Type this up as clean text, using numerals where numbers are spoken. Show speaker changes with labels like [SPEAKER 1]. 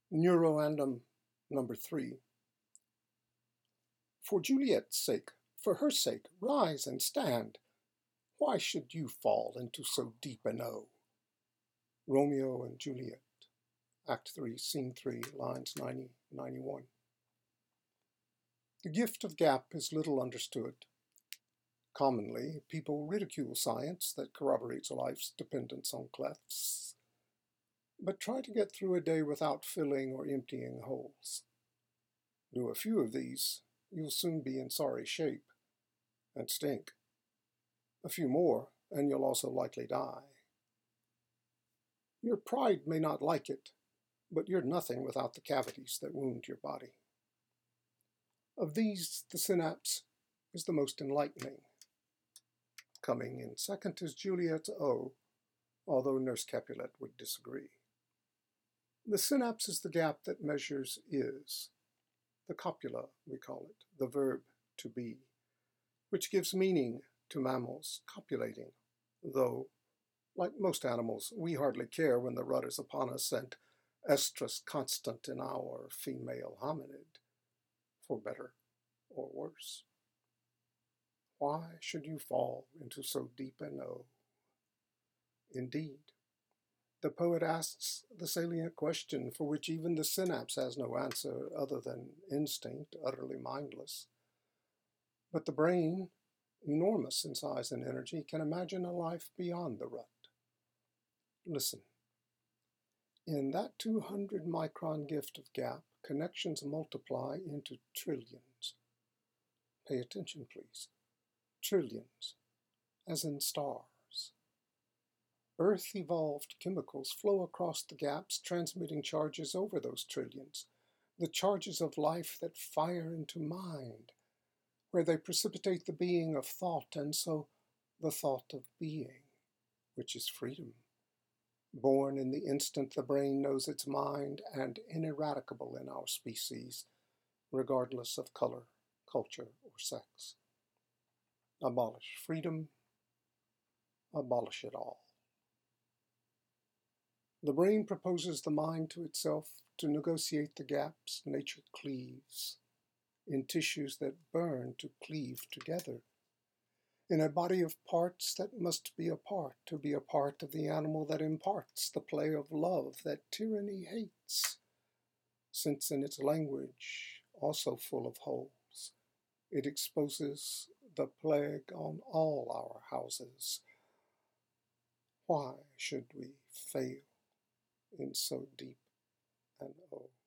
[SPEAKER 1] Neuroandum number 3. For Juliet's sake, for her sake, rise and stand. Why should you fall into so deep an O? Romeo and Juliet, Act 3, Scene 3, lines 90, 91. The gift of gap is little understood. Commonly, people ridicule science that corroborates life's dependence on clefts, but try to get through a day without filling or emptying holes. Do a few of these, you'll soon be in sorry shape and stink. A few more, and you'll also likely die. Your pride may not like it, but you're nothing without the cavities that wound your body. Of these, the synapse is the most enlightening. Coming in second is Juliet's O, although Nurse Capulet would disagree. The synapse is the gap that measures is. The copula, we call it, the verb to be, which gives meaning to mammals copulating, though, like most animals, we hardly care when the rut is upon us and estrus constant in our female hominid, for better or worse. Why should you fall into so deep an O? Indeed, the poet asks the salient question for which even the synapse has no answer other than instinct, utterly mindless. But the brain, enormous in size and energy, can imagine a life beyond the rut. Listen. In that 200-micron gift of gap, connections multiply into trillions. Pay attention, please. Trillions, as in stars. Earth-evolved chemicals flow across the gaps, transmitting charges over those trillions, the charges of life that fire into mind, where they precipitate the being of thought, and so the thought of being, which is freedom. Born in the instant the brain knows its mind, and ineradicable in our species, regardless of color, culture, or sex. Abolish freedom, abolish it all. The brain proposes the mind to itself to negotiate the gaps nature cleaves, in tissues that burn to cleave together, in a body of parts that must be apart to be a part of the animal that imparts the play of love that tyranny hates, since in its language, also full of holes, it exposes the plague on all our houses. Why should we fail in so deep an O?